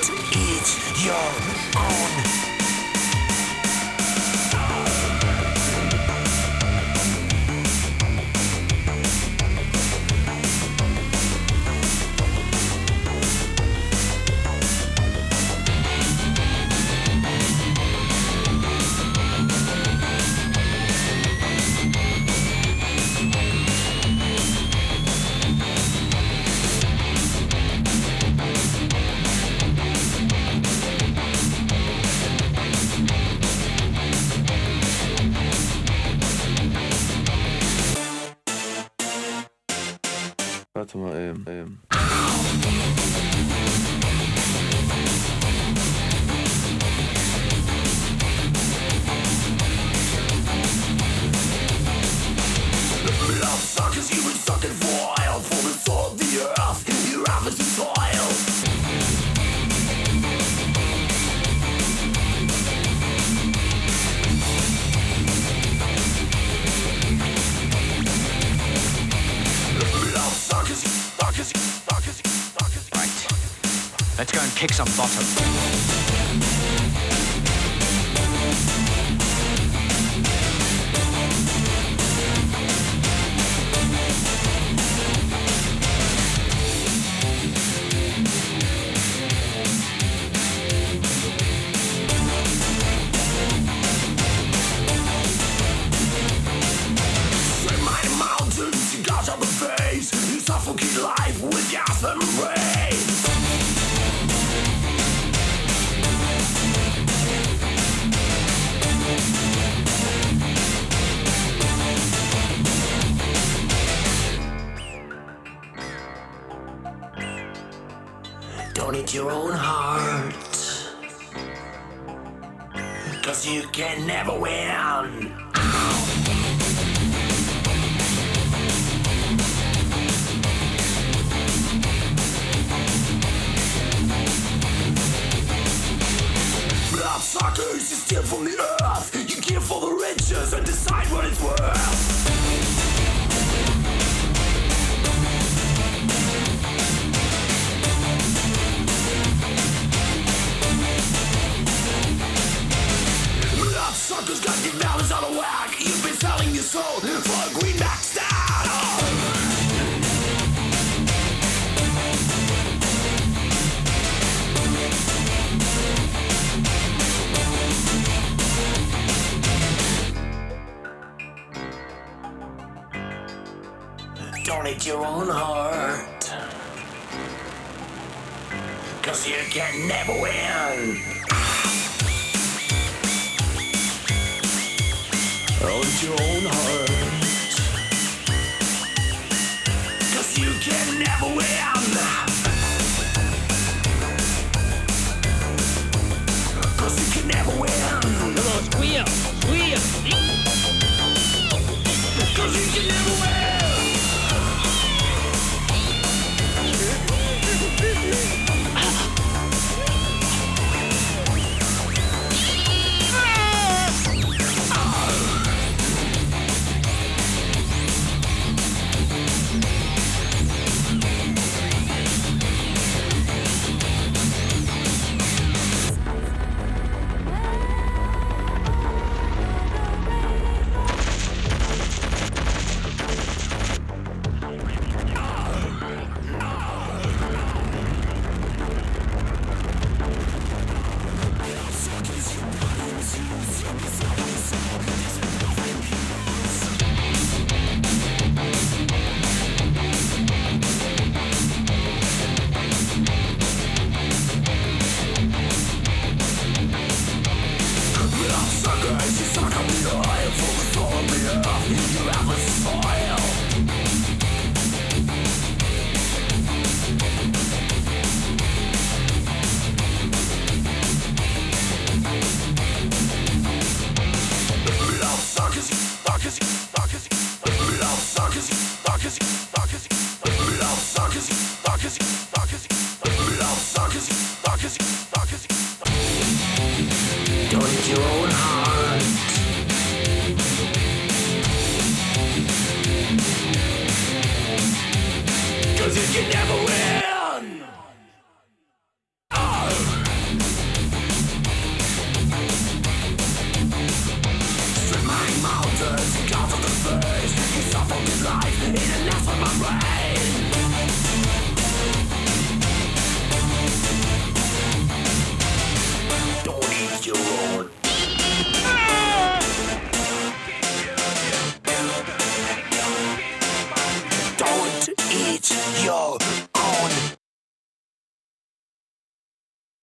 each your own. Warte mal eben. Suckers, you've been sucking for oil, for the soul of the earth, your harvest is soil. Right. Let's go and kick some bottom. Suffocate life with gas and rays. Don't eat your own heart, 'cause you can never win. Suckers, you steal from the earth. You give for the riches and decide what it's worth. Suckers got your balance out of whack. You've been selling your soul for a greenback stat. Don't eat your own heart, 'cause you can never win. Don't eat your own heart, 'cause you can never win. 'Cause you can never win. Come on, squeal, squeal. 'Cause you can never win. Your own heart. Cause you can never win.